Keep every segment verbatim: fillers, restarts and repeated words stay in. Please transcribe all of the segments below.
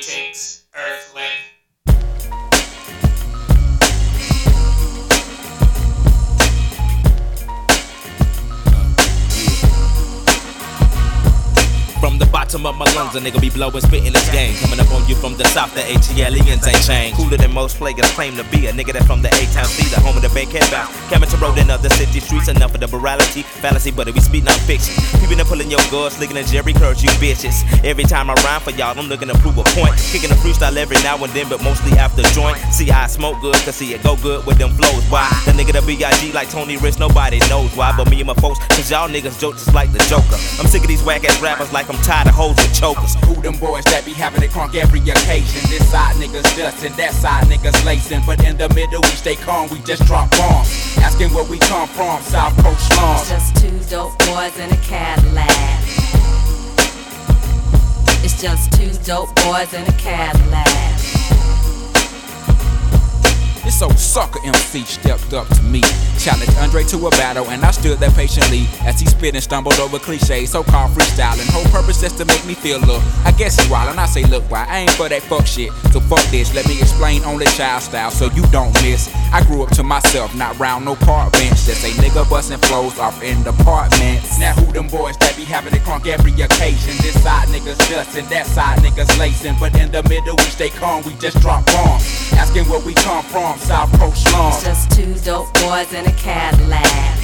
Greetings, Earthling. From the bottom of my lungs, a nigga be blowing, spitting this game. Coming up on you from the south, the H E aliens ain't changed. Cooler than most players claim to be. A nigga that from the A-Town C, the home of the Bankhead bounce. Coming to road in other city streets, enough of the morality, fallacy, but we speak non-fiction. People that pulling your guards, licking the Jerry Curls, you bitches. Every time I rhyme for y'all, I'm looking to prove a point. Kicking a freestyle every now and then, but mostly after joint. See how I smoke good, cause see it go good with them flows. Why? The nigga that B I G like Tony Rich, nobody knows why. But me and my folks, cause y'all niggas joke just like the Joker. I'm sick of these whack-ass rappers like I'm tired of hoes with chokers. Who them boys that be having it crunk every occasion? This side niggas dustin', that side niggas lacing. But in the middle we stay calm, we just drop bombs. Asking where we come from, South Coast slums. Just two dope boys in a Cadillac. It's just two dope boys in a Cadillac. This old sucker M C stepped up to me, challenged Andre to a battle, and I stood there patiently as he spit and stumbled over cliches, so-called freestyling. Whole purpose is to make me feel look. I guess he wild, and I say, look, why I ain't for that fuck shit. So fuck this, let me explain only child style so you don't miss. I grew up to myself, not round no park bench. Just a nigga bustin' flows off in the apartments. Now who them boys that be having it crunk every occasion? This side niggas dustin', that side niggas lacing. But in the middle we stay calm, we just drop bombs. Asking where we come from, South Coast slums. It's just two dope boys in a Cadillac.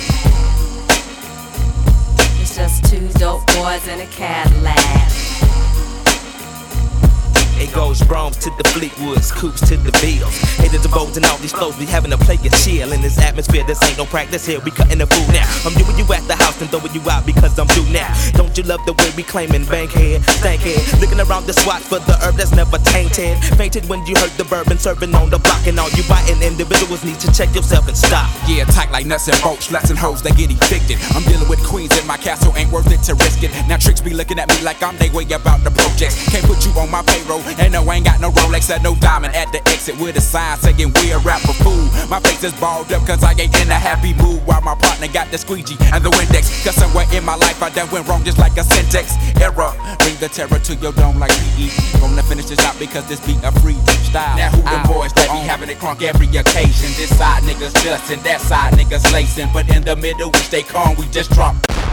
It's just two dope boys in a Cadillac. It goes Broms to the Fleetwoods, Coops to the Beatles. Haters and bows and all these flows, we having to play a chill in this atmosphere. This ain't no practice here, we cutting the food now. I'm doing you at the house and throwing you out because I'm due now. Don't you love the way we claiming Bankhead, Stankhead? Looking around the swat for the herb that's never tainted. Fainted when you heard the bourbon serving on the block, and all you biting individuals need to check yourself and stop. Yeah, tight like nuts and bolts, sluts and hoes that get evicted. I'm dealing with queens in my castle, ain't worth it to risk it. Now tricks be looking at me like I'm they way about the projects. Can't put you on my payroll. And no, I ain't got no Rolex or no diamond at the exit with a sign saying we're a rapper fool. My face is balled up cause I ain't in a happy mood, while my partner got the squeegee and the Windex. Cause somewhere in my life I done went wrong just like a syntax error. Bring the terror to your dome like P E. Gonna finish this out because this beat a freestyle. Now who them boys that be having it crunk every occasion? This side niggas dustin', that side niggas lacing. But in the middle we stay calm, we just drop